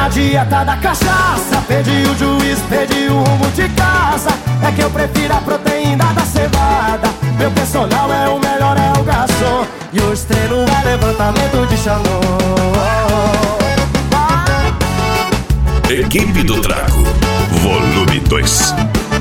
dieta da cachaça, perdi o juiz, perdi o rumo de casa. É que eu prefiro a proteína da cevada. Meu personal é o melhor, é o garçom. E hoje treino é levantamento de xamã. Equipe do Trago, volume 2.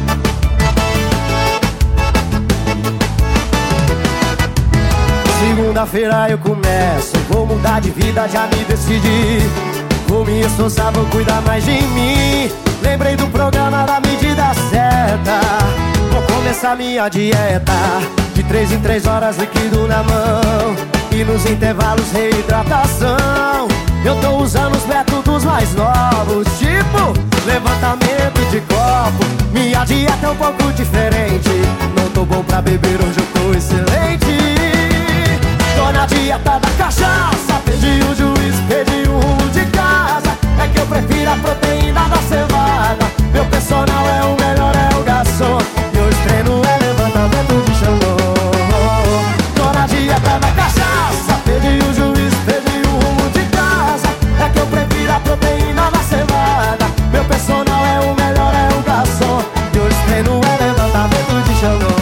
Segunda-feira eu começo, vou mudar de vida, já me decidi. Vou me esforçar, vou cuidar mais de mim. Lembrei do programa da medida certa. Vou começar minha dieta, de 3 em 3 horas, líquido na mão. E nos intervalos reidratação. Eu tô usando os métodos mais novos, tipo levantamento de copo. Minha dieta é um pouco diferente. Não tô bom pra beber, hoje eu tô excelente. Tô na dieta da cachaça, perdi o juiz, perdi o rumo de casa. É que eu prefiro a proteína da cevada. Meu personal é o melhor, é o garçom. E hoje treino é levantamento de xangô. Tô na dieta da cachaça, perdi o juiz, perdi o rumo de casa. É que eu prefiro a proteína da cevada. Meu personal é o melhor, é o garçom. E hoje treino é levantamento de xangô.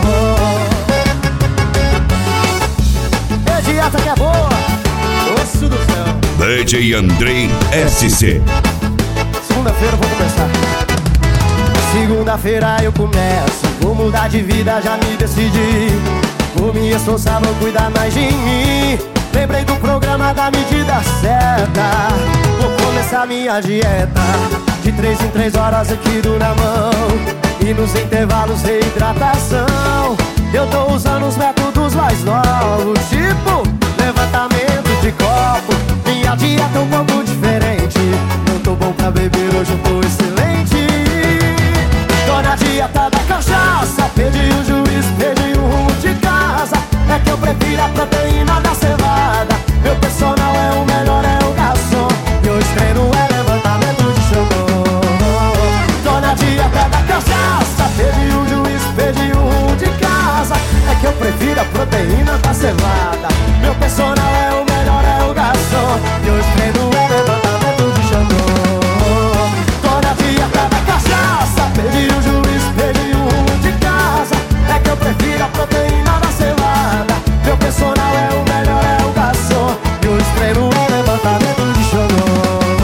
Dieta que é boa, osso do céu. DJ Andrei SC. Segunda-feira eu vou começar. Segunda-feira eu começo, vou mudar de vida, já me decidi. Vou me esforçar, vou cuidar mais de mim. Lembrei do programa da medida certa. Vou começar minha dieta, de 3 em 3 horas, líquido na mão. E nos intervalos reidratação. Eu tô usando os métodos mais novos, tipo levantamento de copo. Minha dieta é um pouco diferente. Não tô bom pra beber, hoje eu tô excelente. Tô na dieta da cachaça, perdi o juiz, perdi o rumo de casa. É que eu prefiro a proteína da cevada. Meu personal é o melhor, é o garçom. E hoje treino é levantamento de xangô. Tô na dieta da cachaça, perdi o juiz, perdi o rumo de casa. É que eu prefiro a proteína da cevada. Meu personal é o melhor, é o garçom. E hoje treino é levantamento de xangô. Tô na dieta da cachaça, perdi o juiz, perdi o rumo de casa. É que eu prefiro a proteína da cevada. Meu personal é o melhor, é o garçom. E hoje treino é levantamento de xangô.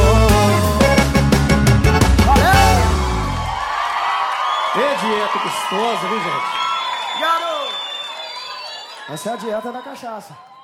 Valeu! Que dieta gostosa, viu, gente? Garoto! Essa é a dieta da cachaça.